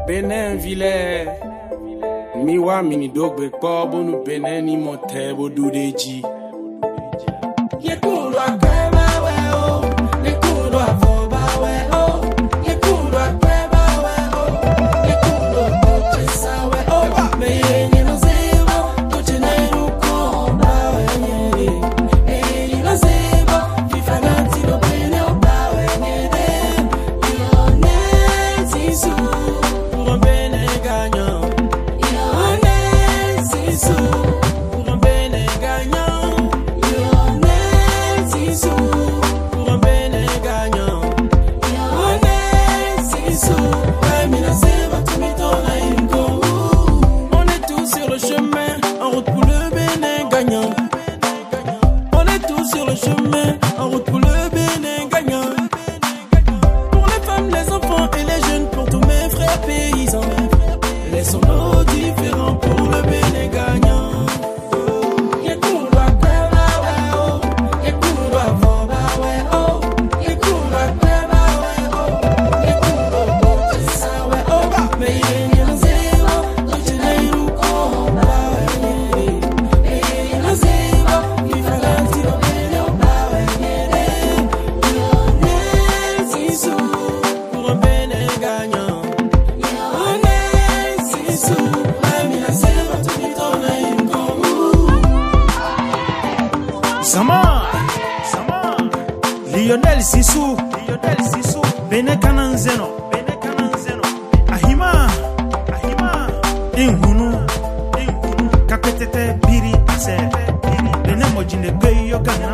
Benin Ville, Miwa mini dogbe kwa bonu Benin ni montebo dudeji. Ye kulo akweba we o, ye kulo avoba we o, ye kulo akweba we o, ye kulo kochesa we o. Me yenye no zebo, koche na iruko ba we nyere. Yenye no zebo, fifanati no bene o ba we nyere. Yo ne zisu. Laissons-nous différents pour le Bénin gagnant. Ye kulo akweba we o, ye kulo avoba we o, ye kulo akweba we o, ye kulo kochesa we o. Me yenye no zebo, koche na iruko ba we nyere. Me yenye no zebo, fifanati no bene o ba we nyere. Yo ne zisu pour un Bénin gagnant. Sama Lionel Sissou Bene Kananzeno Ahima Inhunu Kaketete Biri Ase Bene Mojine Gweyo Gana